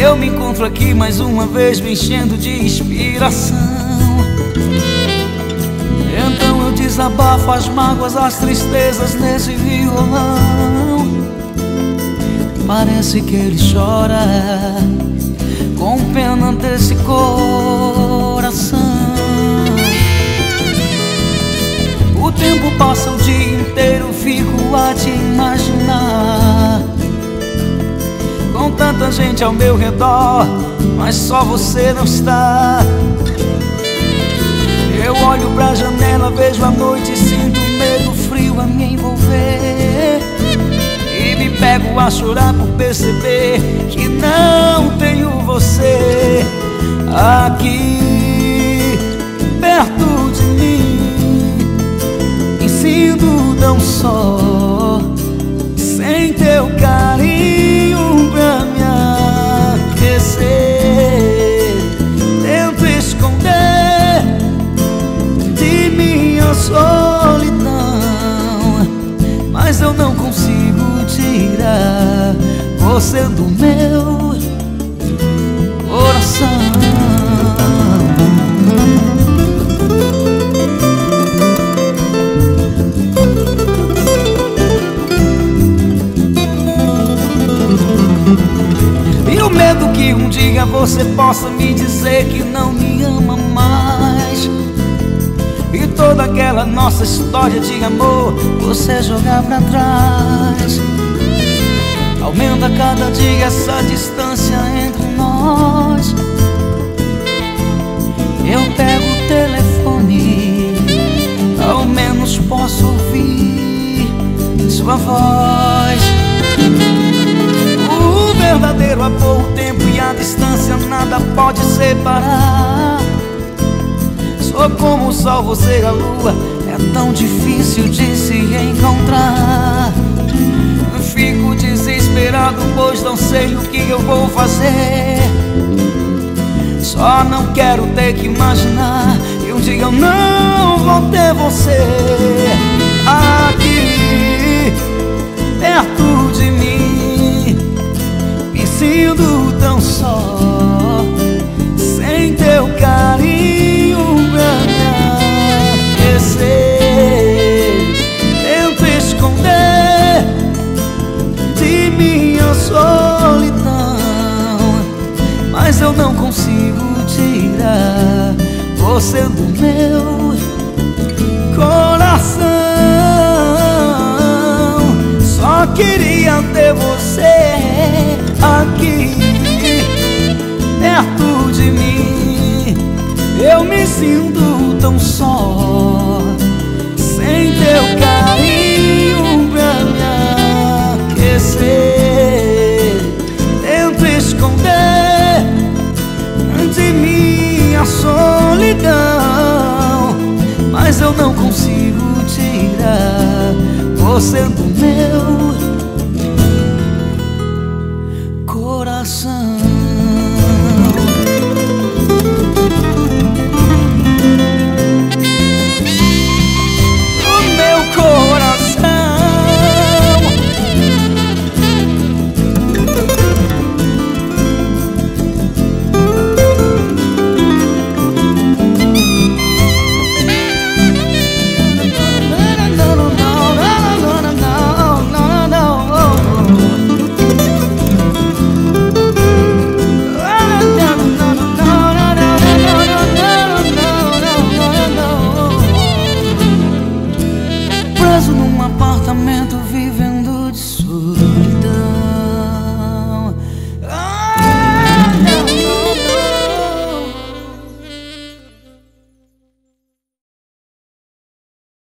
eu me encontro aqui mais uma vez me enchendo de inspiração. Então eu desabafo as mágoas, as tristezas nesse violão. Parece que ele chora com pena desse coração. O tempo passa o dia inteiro, fico a te imaginar, com tanta gente ao meu redor, mas só você não está. Eu olho pra janela, vejo a noite e sinto medo frio a me envolver. E me pego a chorar por perceber que não tenho você aqui perto de mim, me sinto tão só, sem teu carinho pra me aquecer. Tento esconder de minha solidão, mas eu não consigo tirar você do meu coração. E o medo que um dia você possa me dizer que não me ama mais, e toda aquela nossa história de amor você jogar pra trás. Aumenta cada dia essa distância entre nós. Eu pego o telefone, ao menos posso ouvir sua voz. O verdadeiro amor, o tempo e a distância nada pode separar. Sou como o sol, você a lua, é tão difícil de se encontrar. Fico desesperado, pois não sei o que eu vou fazer. Só não quero ter que imaginar que um dia eu não vou ter você aqui perto de mim. Me sinto tão só, sem teu carinho pra me aquecer. Tento esconder de minha solidão, mas eu não consigo tirar você do meu coração. Só queria ter você aqui perto de mim. Eu me sinto tão só, sem teu carinho pra me aquecer. Tento esconder de minha solidão, mas eu não consigo tirar você do meu coração.